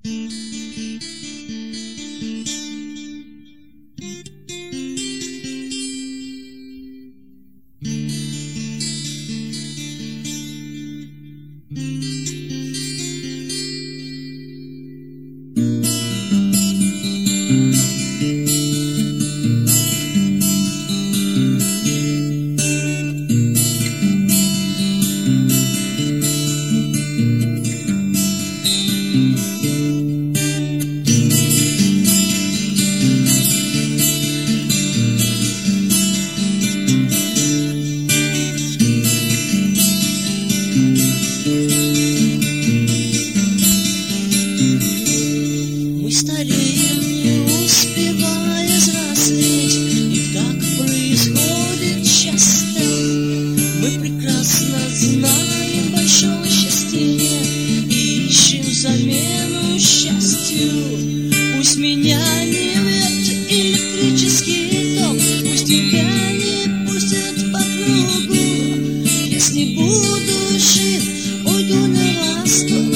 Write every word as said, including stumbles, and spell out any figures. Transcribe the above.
Мы стареем, не успевая взрослеть, и так происходит часто. Мы прекрасно знаем большого счастья и ищем замену счастью. Пусть меня не вьет электрический ток, пусть тебя не пустят по кругу. Если буду жив, уйду на восток.